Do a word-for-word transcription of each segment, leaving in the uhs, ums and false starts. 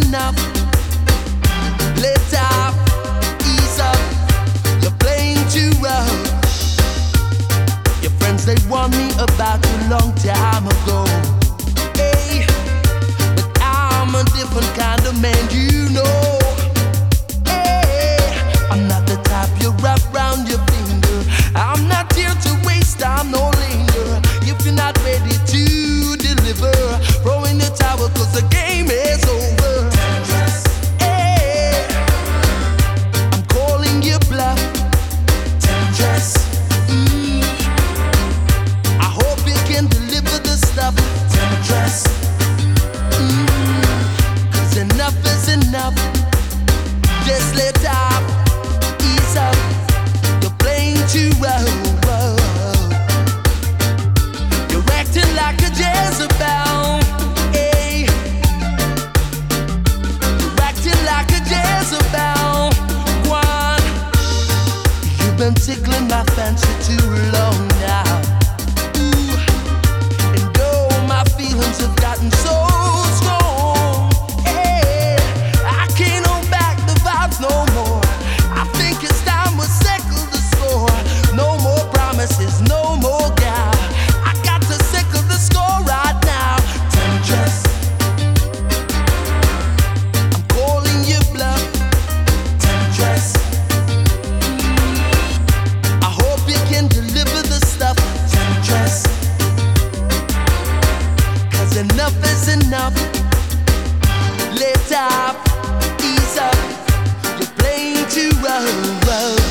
enough. Let up, ease up. You're playing too rough. Your friends, they warned me about you a long time ago. Hey, but I'm a different kind of man, you know. Hey, I'm not the type you wrap round your finger. I'm not here to waste time, no linger. If you're not ready to deliver, throw in the towel, cause the game is over. Hey, I'm calling you bluff. Temptress. Mm. I hope you can deliver the stuff. Temptress. Mm. Cause enough is enough. Just let up, ease up. You're playing too well. You're acting like a Jezebel. Hey, you're acting like a Jezebel. One, you've been tickling my fancy too long now. Ooh, and though my feelings have gotten so strong, hey, I can't hold back the vibes no more. I think it's time we settle the score. No more promises, no more guy. I got to settle the score right now. Temptress, I'm calling you bluff. Temptress, I hope you can deliver the stuff. Temptress, cause enough is enough. Let up, ease up. You're playing too rough.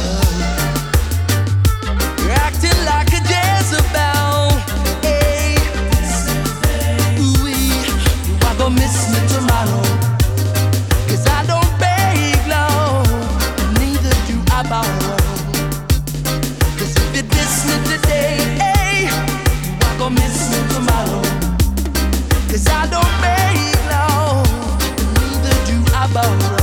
You're acting like a Jezebel. Hey, ooh-wee, you are gonna miss me tomorrow. Cause I don't beg low, neither do I borrow. Cause if you diss me today, hey, you are gonna miss me tomorrow. Cause I don't beg low, neither do I borrow.